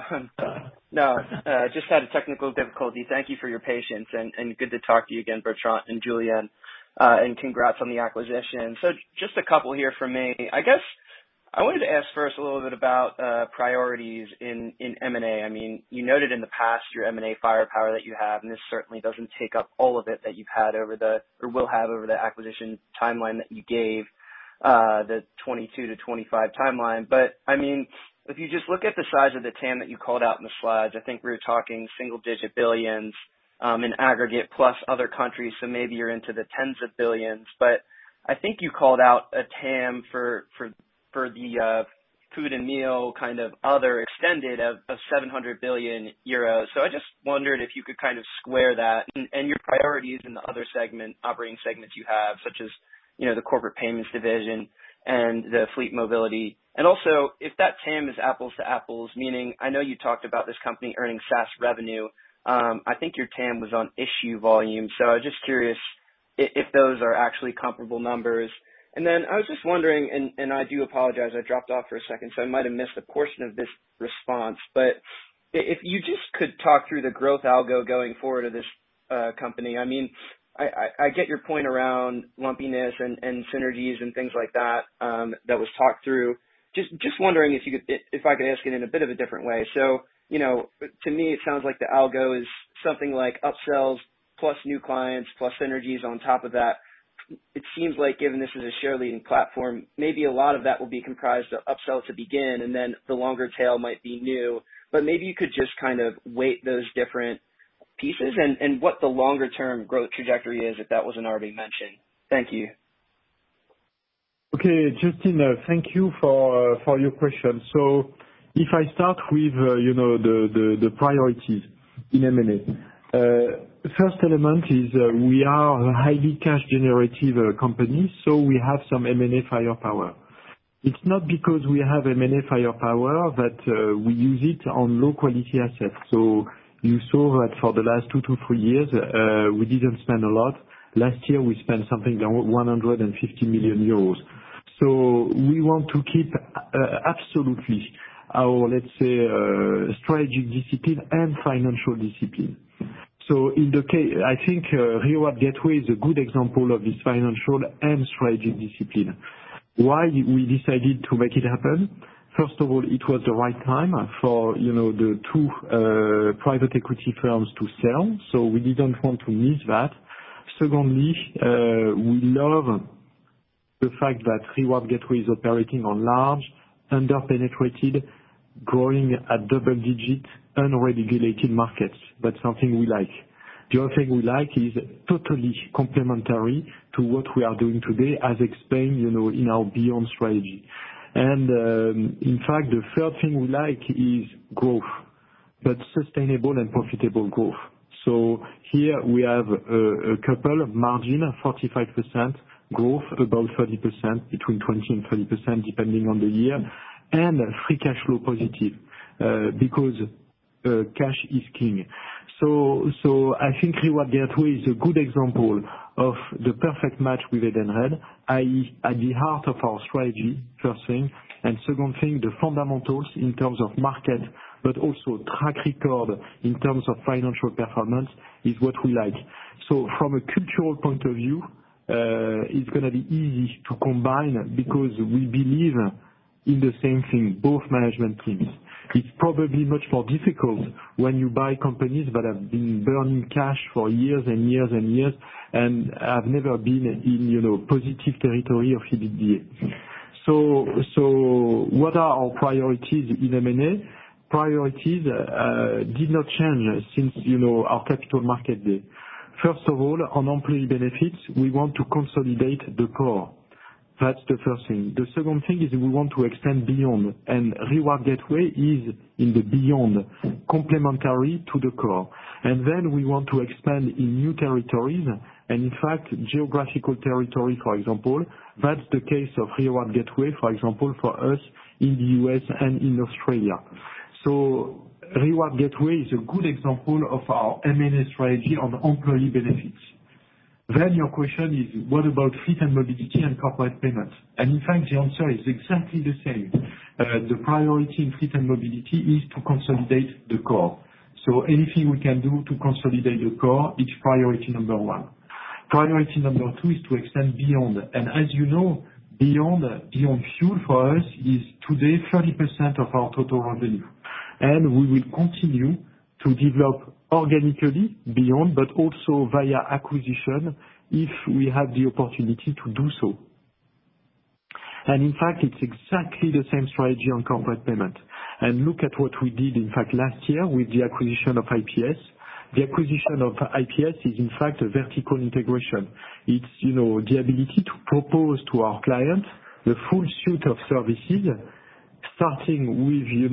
Just had a technical difficulty. Thank you for your patience, and good to talk to you again, Bertrand and Julien, and congrats on the acquisition. So just a couple here from me. I guess I wanted to ask first a little bit about priorities in M&A. I mean, you noted in the past your M&A firepower that you have, and this certainly doesn't take up all of it that you've had will have over the acquisition timeline that you gave, the 22 to 25 timeline. But I mean, if you just look at the size of the TAM that you called out in the slides, I think we were talking single-digit billions in aggregate plus other countries, so maybe you're into the tens of billions. But I think you called out a TAM for the food and meal kind of other extended of 700 billion euros. So I just wondered if you could kind of square that and your priorities in the other operating segments you have, such as, the corporate payments division and the fleet mobility. And also, if that TAM is apples to apples, meaning I know you talked about this company earning SaaS revenue. I think your TAM was on issue volume. So I was just curious if those are actually comparable numbers. And then I was just wondering, and I do apologize, I dropped off for a second, so I might have missed a portion of this response, but if you just could talk through the growth algo going forward of this company. I mean, I get your point around lumpiness and synergies and things like that that was talked through. Just wondering if I could ask it in a bit of a different way. So, to me, it sounds like the algo is something like upsells plus new clients plus synergies on top of that. It seems like, given this is a share leading platform, maybe a lot of that will be comprised of upsell to begin, and then the longer tail might be new. But maybe you could just kind of weight those different pieces and what the longer term growth trajectory is, if that wasn't already mentioned. Thank you. Okay, Justin, thank you for your question. So if I start with, the priorities in M&A. First element is we are a highly cash generative company, so we have some M&A firepower. It's not because we have M&A firepower that we use it on low quality assets. So you saw that for the last 2 to 3 years, we didn't spend a lot. Last year we spent something like 150 million euros. So we want to keep absolutely our, let's say, strategic discipline and financial discipline. So in the case, I think Reward Gateway is a good example of this financial and strategic discipline. Why we decided to make it happen? First of all, it was the right time for, the 2 private equity firms to sell, so we didn't want to miss that. Secondly, we love the fact that Reward Gateway is operating on large, under-penetrated, growing at double-digit, unregulated markets. That's something we like. The other thing we like is totally complementary to what we are doing today, as explained, in our Beyond strategy. And in fact, the third thing we like is growth, but sustainable and profitable growth. So here we have a couple of margin, 45% growth, about 30%, between 20 and 30%, depending on the year, and free cash flow positive, because cash is king. So I think Reward Gateway is a good example of the perfect match with Edenred, i.e., at the heart of our strategy, first thing, and second thing, the fundamentals in terms of market, but also track record in terms of financial performance is what we like. So from a cultural point of view, it's gonna be easy to combine because we believe in the same thing, both management teams. It's probably much more difficult when you buy companies that have been burning cash for years and years and years and have never been in, positive territory of EBITDA. So what are our priorities in M&A? Priorities did not change since, our capital market day. First of all, on employee benefits, we want to consolidate the core. That's the first thing. The second thing is we want to extend beyond, and Reward Gateway is in the beyond, complementary to the core. And then we want to expand in new territories, and in fact, geographical territory, for example. That's the case of Reward Gateway, for example, for us in the US and in Australia. So Reward Gateway is a good example of our M&A strategy on employee benefits. Then your question is, what about fleet and mobility and corporate payments? And in fact, the answer is exactly the same. The priority in fleet and mobility is to consolidate the core. So anything we can do to consolidate the core, it's priority number one. Priority number two is to extend beyond. And as you know, beyond fuel for us is today 30% of our total revenue. And we will continue to develop organically beyond, but also via acquisition if we have the opportunity to do so. And in fact, it's exactly the same strategy on corporate payment. And look at what we did, in fact, last year with the acquisition of IPS. The acquisition of IPS is, in fact, a vertical integration. It's, the ability to propose to our clients the full suite of services, starting with,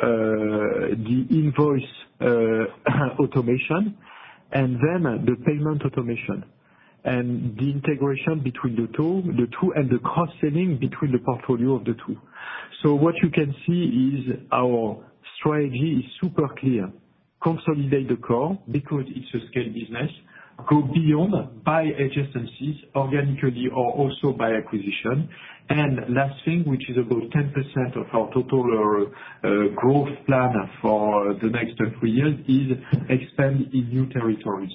the invoice automation, and then the payment automation, and the integration between the two, and the cross-selling between the portfolio of the two. So what you can see is our strategy is super clear. Consolidate the core because it's a scale business. Go beyond by adjacencies, organically or also by acquisition. And last thing, which is about 10% of our total growth plan for the next 3 years, is expand in new territories.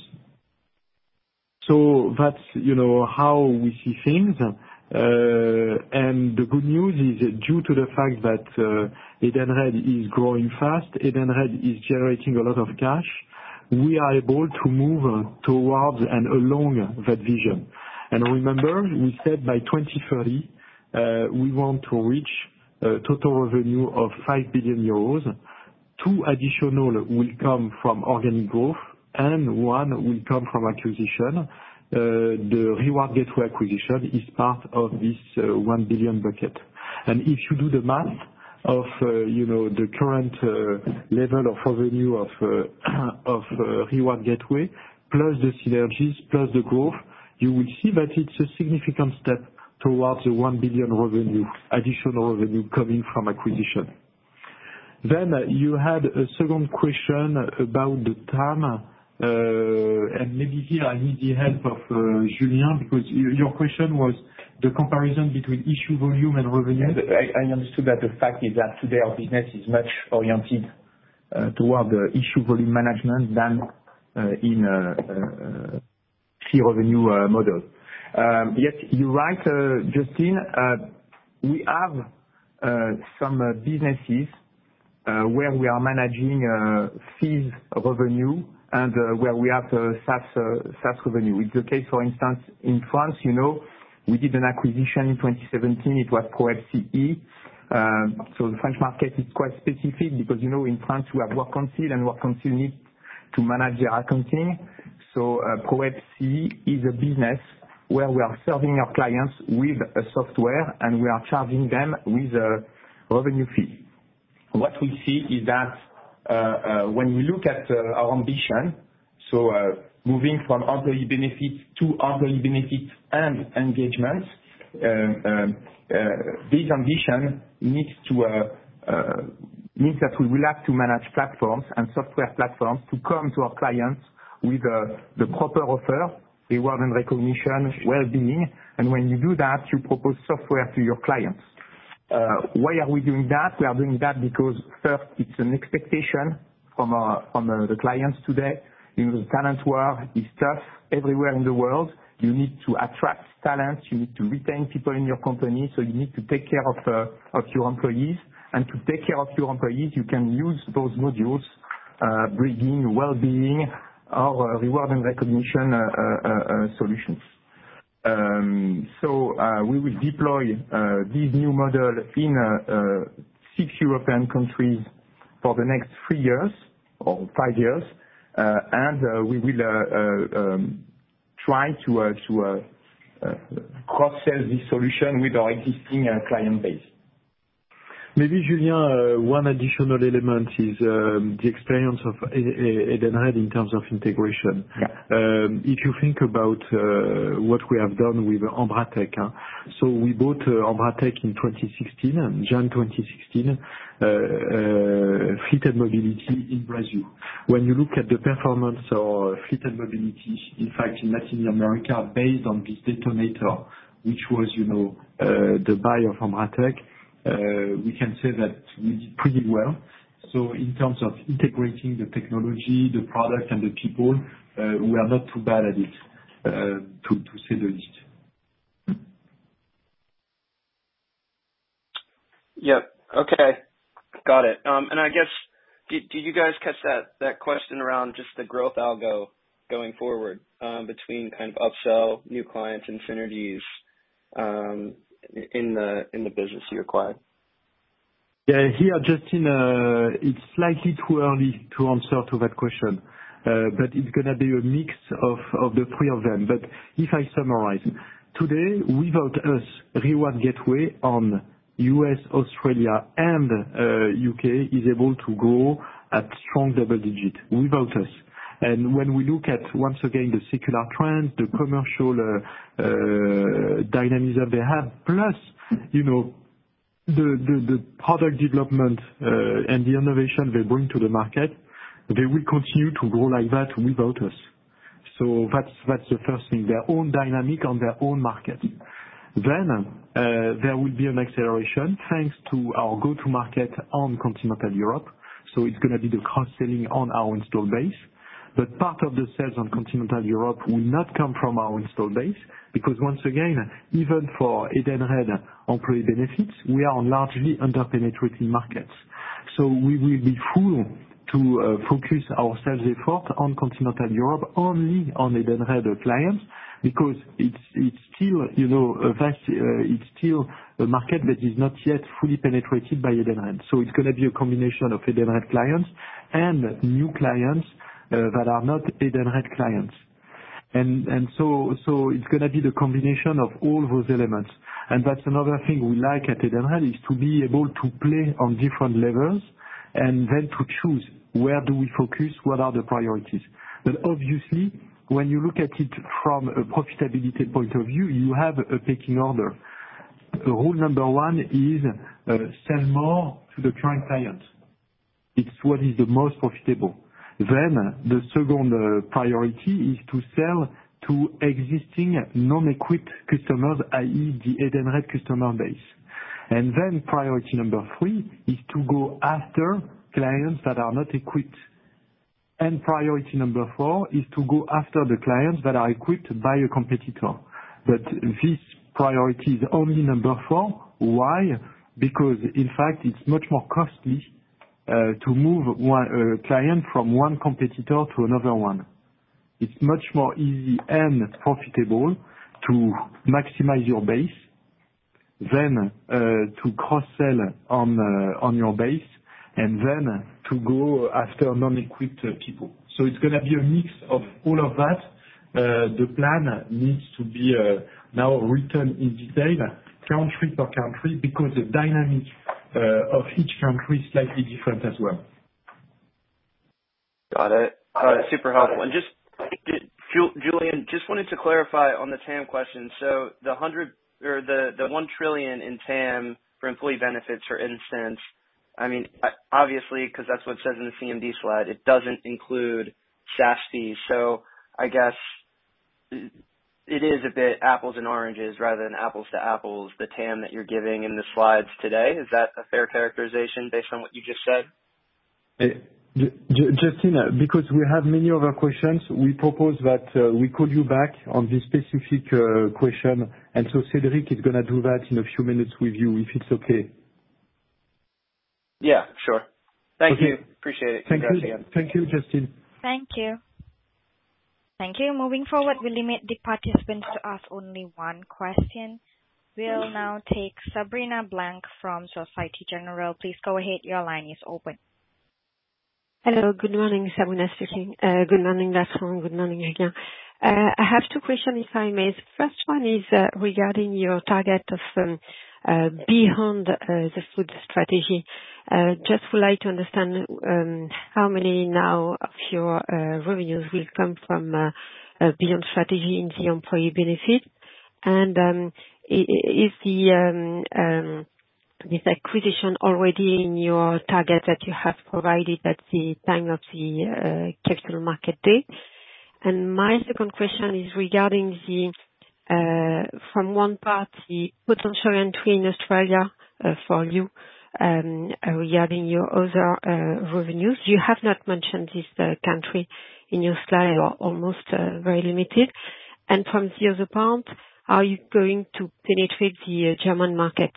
So that's, how we see things. And the good news is due to the fact that Edenred is growing fast, Edenred is generating a lot of cash, we are able to move towards and along that vision. And remember, we said by 2030, we want to reach a total revenue of 5 billion euros. 2 additional will come from organic growth, and 1 will come from acquisition. The Reward Gateway acquisition is part of this 1 billion bucket. And if you do the math of the current level of revenue of Reward Gateway, plus the synergies, plus the growth, you will see that it's a significant step towards the 1 billion revenue, additional revenue coming from acquisition. Then you had a second question about the TAM, and maybe here I need the help of Julien, because your question was the comparison between issue volume and revenue. I understood that the fact is that today our business is much oriented toward the issue volume management than in fee revenue model. Yes, you're right, Justin. We have some businesses where we are managing fees revenue and where we have SaaS revenue. It's the case, for instance, in France, we did an acquisition in 2017. It was ProWeb CE. So the French market is quite specific because, in France we have Works Council, and Works Council needs to manage their accounting. So ProWeb CE is a business where we are serving our clients with a software and we are charging them with a revenue fee. What we see is that when we look at our ambition, so moving from employee benefits to employee benefits and engagement, this ambition needs to means that we will have to manage platforms and software platforms to come to our clients with the proper offer, reward and recognition, well-being. And when you do that, you propose software to your clients. Why are we doing that? We are doing that because first, it's an expectation from the clients today. The talent war is tough everywhere in the world. You need to attract talent. You need to retain people in your company. So you need to take care of your employees. And to take care of your employees, you can use those modules, bringing well-being or reward and recognition solutions. So we will deploy this new model in 6 European countries for the next 3 years or 5 years, and we will try to cross-sell this solution with our existing client base. Maybe, Julien, one additional element is the experience of Edenred in terms of integration. If you think about what we have done with Ambratec, so we bought Ambratec in 2016, Jan 2016, Fleet and Mobility in Brazil. When you look at the performance of Fleet and Mobility, in fact, in Latin America, based on this detonator, which was, the buy of Ambratec, we can say that we did pretty well. So in terms of integrating the technology, the product, and the people, we are not too bad at it, to say the least. Yep. Okay. Got it. And I guess, did you guys catch that question around just the growth algo going forward, between kind of upsell, new clients, and synergies, in the business you acquired? Yeah, here, Justin, it's slightly too early to answer to that question, but it's going to be a mix of the three of them. But if I summarize, today, without us, Reward Gateway on US, Australia, and UK is able to grow at strong double digit without us. And when we look at, once again, the secular trends, the commercial dynamism they have, plus, the product development and the innovation they bring to the market, they will continue to grow like that without us. So that's the first thing, their own dynamic on their own market. Then there will be an acceleration thanks to our go-to-market on continental Europe. So it's going to be the cross-selling on our install base. But part of the sales on continental Europe will not come from our install base because, once again, even for Edenred employee benefits, we are on largely under-penetrating markets. So we will be full to focus our sales effort on continental Europe only on Edenred clients because it's still, it's still a market that is not yet fully penetrated by Edenred. So it's going to be a combination of Edenred clients and new clients that are not Edenred clients. And so it's going to be the combination of all those elements. And that's another thing we like at Edenred is to be able to play on different levels and then to choose where do we focus, what are the priorities. But obviously, when you look at it from a profitability point of view, you have a pecking order. Rule number one is sell more to the current client. It's what is the most profitable. Then the second priority is to sell to existing non-equipped customers, i.e. the Edenred customer base. And then priority number 3 is to go after clients that are not equipped. And priority number 4 is to go after the clients that are equipped by a competitor. But this priority is only number 4. Why? Because, in fact, it's much more costly to move one client from one competitor to another one. It's much more easy and profitable to maximize your base than to cross-sell on your base and then to go after non-equipped people. So it's going to be a mix of all of that. The plan needs to be now written in detail, country per country, because the dynamic of each country is slightly different as well. Got it. Super helpful. And just, Julien, just wanted to clarify on the TAM question. So the 1 trillion in TAM for employee benefits, for instance, I mean, obviously, because that's what it says in the CMD slide, it doesn't include SaaS fees. So I guess it is a bit apples and oranges rather than apples to apples, the TAM that you're giving in the slides today. Is that a fair characterization based on what you just said? Justin, because we have many other questions, we propose that we call you back on this specific question, and so Cédric is going to do that in a few minutes with you, if it's okay. Yeah, sure. Thank you. Appreciate it. Congrats again. Thank you, Justin. Thank you. Thank you. Moving forward, we limit the participants to ask only one question. We'll now take Sabrina Blanc from Societe Generale. Please go ahead. Your line is open. Hello, good morning, Sabrina speaking. Good morning, Bertrand. Good morning, Julien. I have two questions, if I may. The first one is regarding your target of beyond the food strategy. Just would like to understand how many now of your revenues will come from beyond strategy in the employee benefit, and is this acquisition already in your target that you have provided at the time of the Capital Market Day? And my second question is regarding from one part, the potential entry in Australia for you, regarding your other revenues. You have not mentioned this country in your slide, or almost very limited. And from the other part, are you going to penetrate the German market?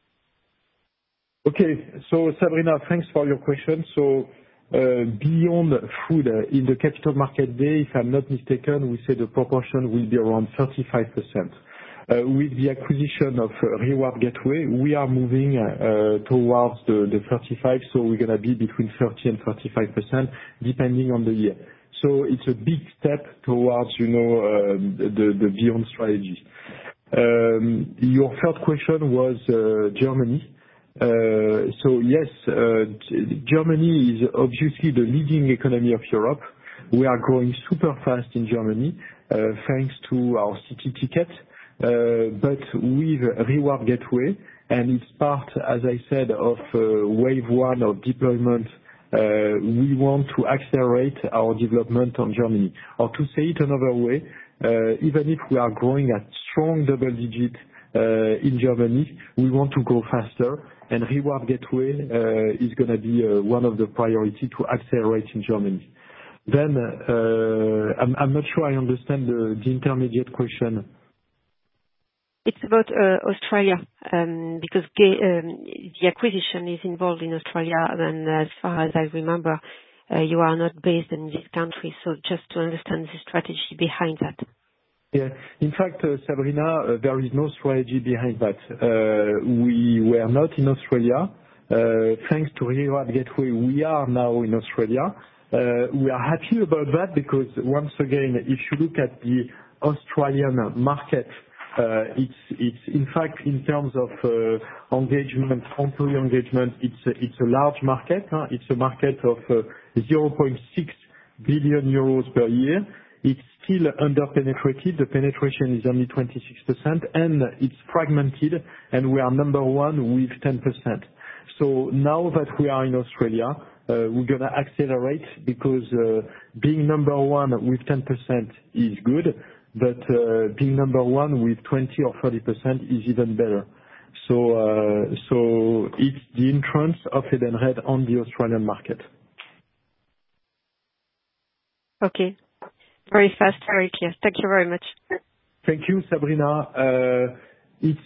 Okay, so Sabrina, thanks for your question. So beyond food, in the Capital Market Day, if I'm not mistaken, we said the proportion will be around 35%. With the acquisition of Reward Gateway, we are moving towards the 35, so we're going to be between 30 and 35%, depending on the year. So it's a big step towards, the beyond strategy. Your third question was Germany. So yes, Germany is obviously the leading economy of Europe. We are growing super fast in Germany, thanks to our city ticket. But with Reward Gateway, and it's part, as I said, of wave one of deployment, we want to accelerate our development on Germany. Or to say it another way, even if we are growing at strong double digit in Germany, we want to go faster, and Reward Gateway is going to be one of the priority to accelerate in Germany. Then I'm not sure I understand the intermediate question. It's about Australia, because the acquisition is involved in Australia, and as far as I remember, you are not based in this country, so just to understand the strategy behind that. Yeah, in fact, Sabrina, there is no strategy behind that. We were not in Australia. Thanks to Reward Gateway, we are now in Australia. We are happy about that because, once again, if you look at the Australian market, it's in fact, in terms of engagement, employee engagement, it's a large market. It's a market of 0.6 billion euros per year. It's still under-penetrated. The penetration is only 26%, and it's fragmented, and we are number one with 10%. So now that we are in Australia, we're going to accelerate because being number one with 10% is good, but being number one with 20 or 30% is even better. So it's the entrance of Edenred on the Australian market. Okay. Very fast, very clear. Thank you very much. Thank you, Sabrina. It's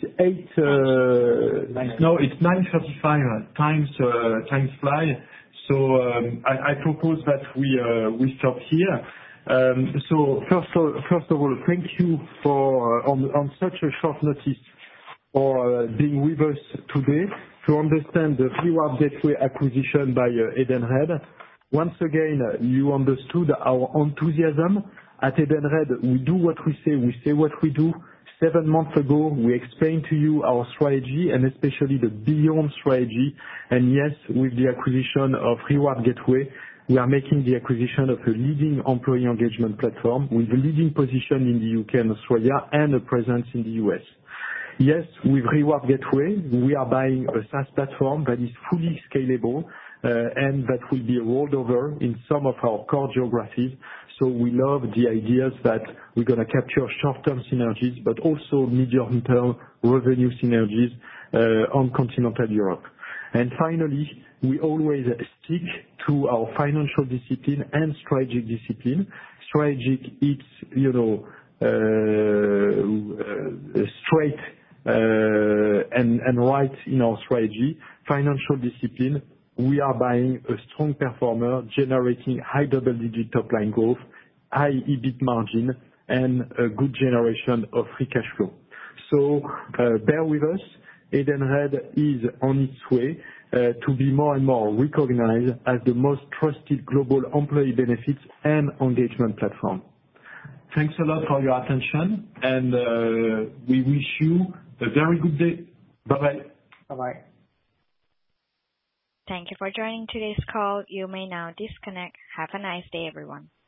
9:35 times fly. So I propose that we stop here. So first of all, thank you for on such a short notice for being with us today to understand the Reward Gateway acquisition by Edenred. Once again, you understood our enthusiasm. At Edenred, we do what we say what we do. 7 months ago, we explained to you our strategy, and especially the beyond strategy. And yes, with the acquisition of Reward Gateway, we are making the acquisition of a leading employee engagement platform with a leading position in the UK and Australia and a presence in the US. Yes, with Reward Gateway, we are buying a SaaS platform that is fully scalable, and that will be rolled over in some of our core geographies. So we love the ideas that we're gonna capture short-term synergies, but also medium-term revenue synergies, on continental Europe. And finally, we always stick to our financial discipline and strategic discipline. Strategic, it's, straight and right in our strategy. Financial discipline, we are buying a strong performer, generating high double-digit top-line growth, high EBIT margin, and a good generation of free cash flow. So bear with us. Edenred is on its way to be more and more recognized as the most trusted global employee benefits and engagement platform. Thanks a lot for your attention, and we wish you a very good day. Bye-bye. Bye-bye. Thank you for joining today's call. You may now disconnect. Have a nice day, everyone.